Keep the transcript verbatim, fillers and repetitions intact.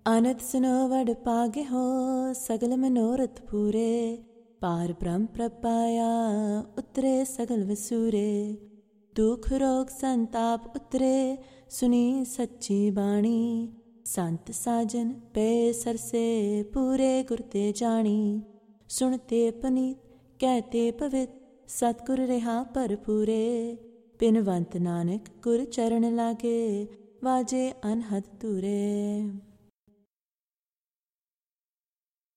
ਆਨੰਦ ਸੁਨੋ ਵਡ ਪਾਗੇ ਹੋ, ਸਗਲ ਮਨੋਰਥ ਪੂਰੇ। ਪਾਰ ਬ੍ਰਹਮ ਪ੍ਰਪਾਇਆ, ਉਤਰੇ ਸਗਲ ਵਸੂਰੇ। ਦੁਖ ਰੋਗ ਸੰਤਾਪ ਉਤਰੇ, ਸੁਣੀ ਸੱਚੀ ਬਾਣੀ। ਸੰਤ ਸਾਜਨ ਪਏ ਸਰਸੇ, ਪੂਰੇ ਗੁਰ ਤੇ ਜਾਣੀ। ਸੁਣਤੇ ਪਨੀਤ ਕਹਿਤੇ ਪਵਿੱਤ, ਸਤਿਗੁਰ ਰਿਹਾ ਭਰਪੂਰੇ। ਬਿਨਵੰਤ ਨਾਨਕ ਗੁਰ ਚਰਨ ਲਾਗੇ, ਵਾਜੇ ਅਨਹਦ ਤੂਰੇ।